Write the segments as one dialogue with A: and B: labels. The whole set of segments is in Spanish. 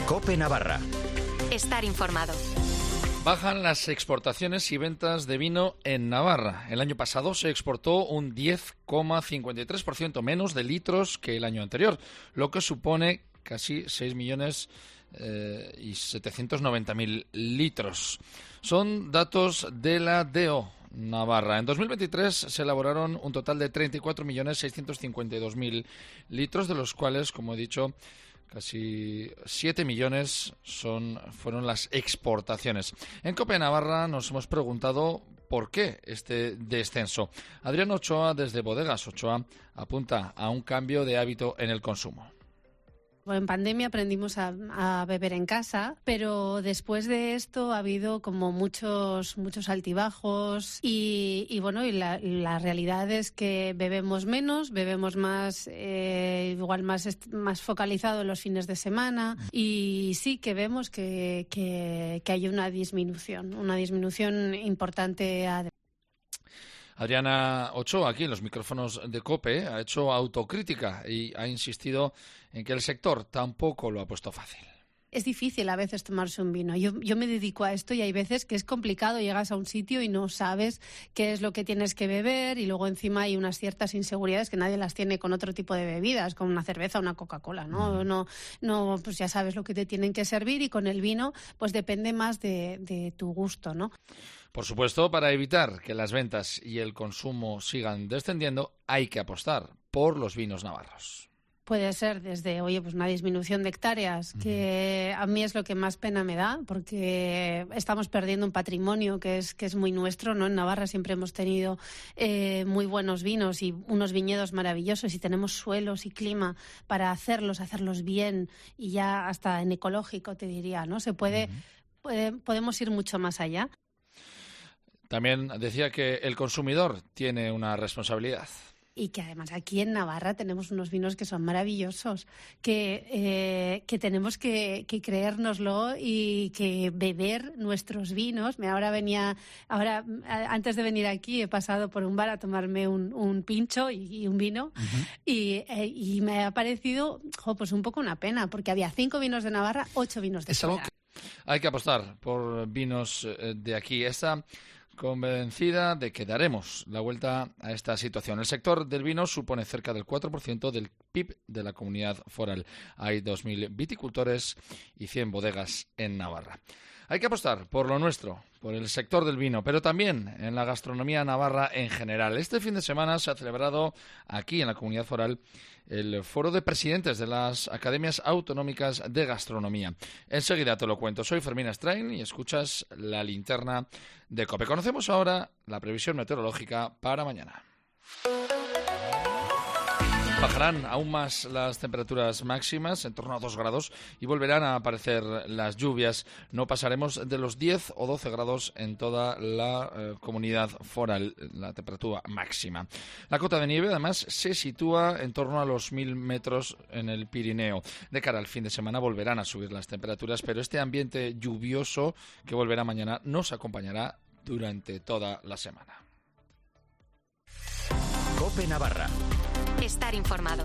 A: COPE Navarra.
B: Estar informado.
C: Bajan las exportaciones y ventas de vino en Navarra. El año pasado se exportó un 10,53% menos de litros que el año anterior, lo que supone casi 6.790.000 litros. Son datos de la DO Navarra. En 2023 se elaboraron un total de 34.652.000 litros, de los cuales, como he dicho, casi 7 millones fueron las exportaciones. En COPE Navarra nos hemos preguntado por qué este descenso. Adrián Ochoa, desde Bodegas Ochoa, apunta a un cambio de hábito en el consumo.
D: En pandemia aprendimos a beber en casa, pero después de esto ha habido como muchos altibajos y la realidad es que bebemos menos, bebemos más, igual más focalizado en los fines de semana, y sí que vemos que hay una disminución importante.
C: Adriana Ochoa, aquí en los micrófonos de COPE, ha hecho autocrítica y ha insistido en que el sector tampoco lo ha puesto fácil.
D: Es difícil a veces tomarse un vino. Yo me dedico a esto y hay veces que es complicado. Llegas a un sitio y no sabes qué es lo que tienes que beber, y luego encima hay unas ciertas inseguridades que nadie las tiene con otro tipo de bebidas, con una cerveza o una Coca-Cola, ¿no? No, pues ya sabes lo que te tienen que servir, y con el vino pues depende más de tu gusto, ¿no?
C: Por supuesto, para evitar que las ventas y el consumo sigan descendiendo, hay que apostar por los vinos navarros.
D: Puede ser desde, pues una disminución de hectáreas, que a mí es lo que más pena me da, porque estamos perdiendo un patrimonio que es muy nuestro, ¿no? En Navarra siempre hemos tenido muy buenos vinos y unos viñedos maravillosos, y tenemos suelos y clima para hacerlos bien, y ya hasta en ecológico, te diría, ¿no? Podemos ir mucho más allá.
C: También decía que el consumidor tiene una responsabilidad.
D: Y que además aquí en Navarra tenemos unos vinos que son maravillosos, que tenemos que creérnoslo y que beber nuestros vinos. Ahora antes de venir aquí he pasado por un bar a tomarme un pincho y un vino, y me ha parecido pues un poco una pena, porque había 5 vinos de Navarra, 8 vinos de fuera.
C: Hay que apostar por vinos de aquí. Está convencida de que daremos la vuelta a esta situación. El sector del vino supone cerca del 4% del PIB de la comunidad foral. Hay 2.000 viticultores y 100 bodegas en Navarra. Hay que apostar por lo nuestro, por el sector del vino, pero también en la gastronomía navarra en general. Este fin de semana se ha celebrado aquí en la comunidad foral el foro de presidentes de las academias autonómicas de gastronomía. Enseguida te lo cuento. Soy Fermín Estrain y escuchas la linterna de COPE. Conocemos ahora la previsión meteorológica para mañana. Bajarán aún más las temperaturas máximas, en torno a 2 grados, y volverán a aparecer las lluvias. No pasaremos de los 10 o 12 grados en toda la comunidad foral, la temperatura máxima. La cota de nieve, además, se sitúa en torno a los 1.000 metros en el Pirineo. De cara al fin de semana volverán a subir las temperaturas, pero este ambiente lluvioso que volverá mañana nos acompañará durante toda la semana.
A: COPE Navarra.
B: Estar informado.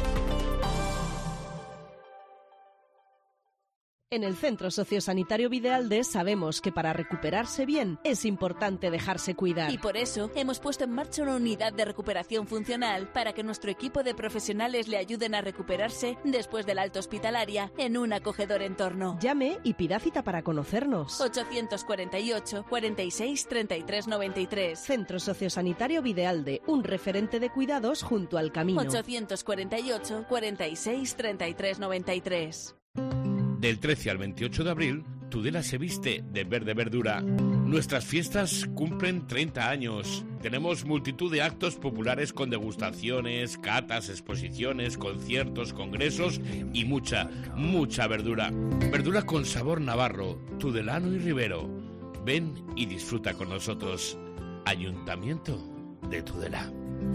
E: En el Centro Sociosanitario Videalde sabemos que para recuperarse bien es importante dejarse cuidar.
F: Y por eso hemos puesto en marcha una unidad de recuperación funcional para que nuestro equipo de profesionales le ayuden a recuperarse después del alta hospitalaria en un acogedor entorno.
E: Llame y pida cita para conocernos.
F: 848 46 33 93.
E: Centro Sociosanitario Videalde, un referente de cuidados junto al camino.
F: 848 46 33 93.
G: Del 13 al 28 de abril, Tudela se viste de verde verdura. Nuestras fiestas cumplen 30 años. Tenemos multitud de actos populares con degustaciones, catas, exposiciones, conciertos, congresos y mucha verdura. Verdura con sabor navarro, tudelano y ribero. Ven y disfruta con nosotros. Ayuntamiento de Tudela.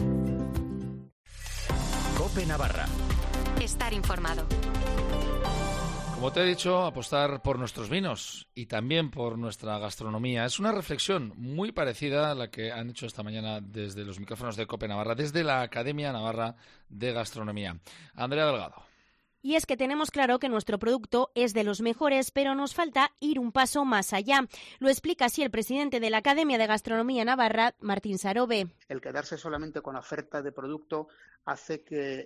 A: COPE Navarra.
B: Estar informado.
C: Como te he dicho, apostar por nuestros vinos y también por nuestra gastronomía. Es una reflexión muy parecida a la que han hecho esta mañana desde los micrófonos de COPE Navarra, desde la Academia Navarra de Gastronomía. Andrea Delgado.
H: Y es que tenemos claro que nuestro producto es de los mejores, pero nos falta ir un paso más allá. Lo explica así el presidente de la Academia de Gastronomía Navarra, Martín Sarobe.
I: El quedarse solamente con oferta de producto hace que,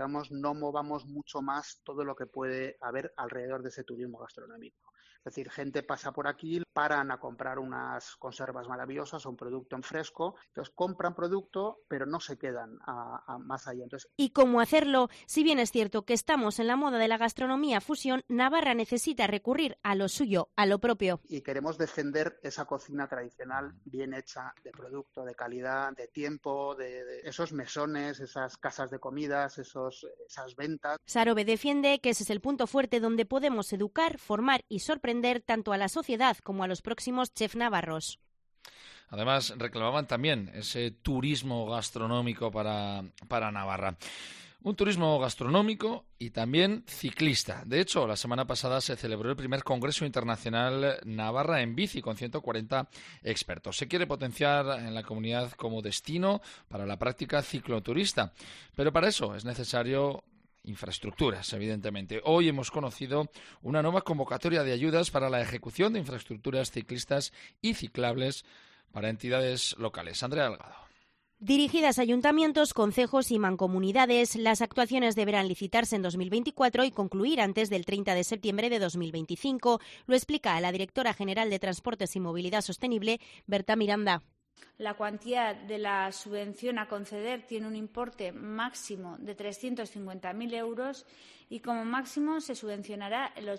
I: no movamos mucho más todo lo que puede haber alrededor de ese turismo gastronómico. Es decir, gente pasa por aquí, paran a comprar unas conservas maravillosas o un producto en fresco, entonces compran producto, pero no se quedan a más allá.
H: ¿Y cómo hacerlo? Si bien es cierto que estamos en la moda de la gastronomía fusión, Navarra necesita recurrir a lo suyo, a lo propio.
I: Y queremos defender esa cocina tradicional bien hecha, de producto, de calidad, de tiempo, de esos mesones, esas casas de comidas, esas ventas.
H: Sarobe defiende que ese es el punto fuerte donde podemos educar, formar y sorprender tanto a la sociedad como a los próximos chefs navarros.
C: Además, reclamaban también ese turismo gastronómico para Navarra. Un turismo gastronómico y también ciclista. De hecho, la semana pasada se celebró el primer Congreso Internacional Navarra en bici con 140 expertos. Se quiere potenciar en la comunidad como destino para la práctica cicloturista, pero para eso es necesario infraestructuras, evidentemente. Hoy hemos conocido una nueva convocatoria de ayudas para la ejecución de infraestructuras ciclistas y ciclables para entidades locales. Andrea Delgado.
H: Dirigidas a ayuntamientos, concejos y mancomunidades, las actuaciones deberán licitarse en 2024 y concluir antes del 30 de septiembre de 2025. Lo explica la directora general de Transportes y Movilidad Sostenible, Berta Miranda.
J: La cuantía de la subvención a conceder tiene un importe máximo de 350.000 euros y como máximo se subvencionará el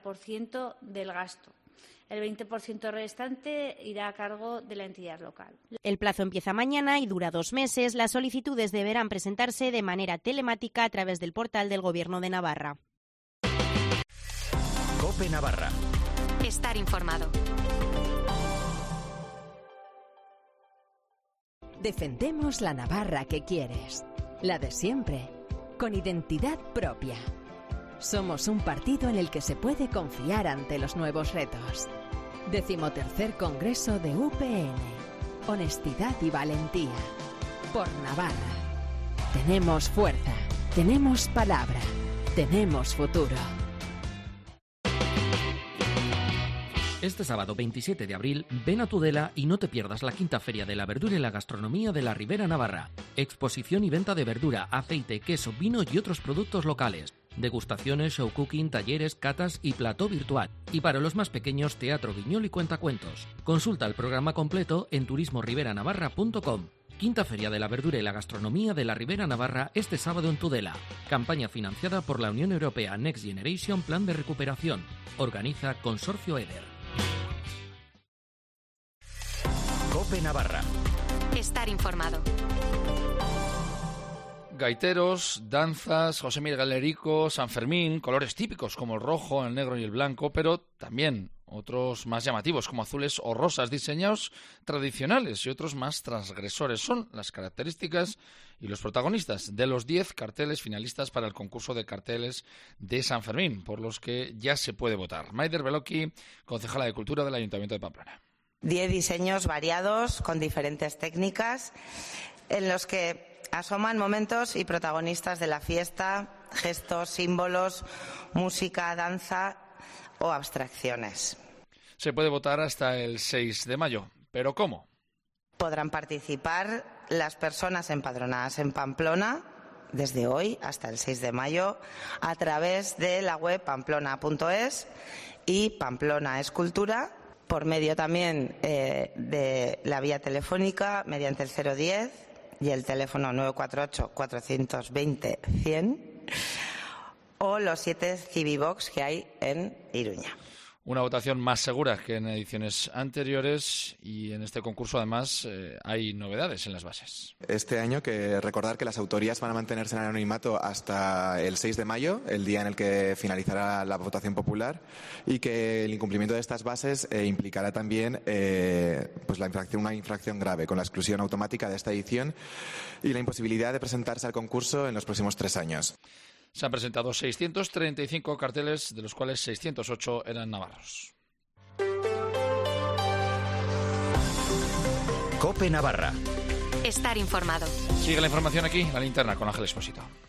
J: 80% del gasto. El 20% restante irá a cargo de la entidad local.
H: El plazo empieza mañana y dura 2 meses. Las solicitudes deberán presentarse de manera telemática a través del portal del Gobierno de Navarra.
A: COPE Navarra.
B: Estar informado.
K: Defendemos la Navarra que quieres, la de siempre, con identidad propia. Somos un partido en el que se puede confiar ante los nuevos retos. 13º Congreso de UPN. Honestidad y valentía. Por Navarra. Tenemos fuerza, tenemos palabra, tenemos futuro.
L: Este sábado 27 de abril, ven a Tudela y no te pierdas la quinta Feria de la Verdura y la Gastronomía de la Ribera Navarra. Exposición y venta de verdura, aceite, queso, vino y otros productos locales. Degustaciones, show cooking, talleres, catas y plató virtual. Y para los más pequeños, teatro, guiñol y cuentacuentos. Consulta el programa completo en turismoriberanavarra.com. Quinta Feria de la Verdura y la Gastronomía de la Ribera Navarra este sábado en Tudela. Campaña financiada por la Unión Europea Next Generation Plan de Recuperación. Organiza Consorcio EDER.
A: COPE Navarra.
B: Estar informado.
C: Gaiteros, danzas, José Miguel Erico, San Fermín, colores típicos como el rojo, el negro y el blanco, pero también otros más llamativos como azules o rosas, diseñados tradicionales y otros más transgresores. Son las características y los protagonistas de los 10 carteles finalistas para el concurso de carteles de San Fermín, por los que ya se puede votar. Maider Beloki, concejala de Cultura del Ayuntamiento de Pamplona.
M: 10 diseños variados con diferentes técnicas en los que asoman momentos y protagonistas de la fiesta, gestos, símbolos, música, danza o abstracciones.
C: Se puede votar hasta el 6 de mayo. ¿Pero cómo?
M: Podrán participar las personas empadronadas en Pamplona desde hoy hasta el 6 de mayo a través de la web pamplona.es y Pamplona es Cultura, por medio también de la vía telefónica mediante el 010 y el teléfono 948-420-100 o los 7 Civibox que hay en Iruña.
C: Una votación más segura que en ediciones anteriores y en este concurso además hay novedades en las bases.
N: Este año recordar que las autorías van a mantenerse en anonimato hasta el 6 de mayo, el día en el que finalizará la votación popular, y que el incumplimiento de estas bases implicará también una infracción grave con la exclusión automática de esta edición y la imposibilidad de presentarse al concurso en los próximos 3 años.
C: Se han presentado 635 carteles, de los cuales 608 eran navarros.
A: COPE Navarra.
B: Estar informado.
C: Sigue la información aquí, la linterna con Ángel Expósito.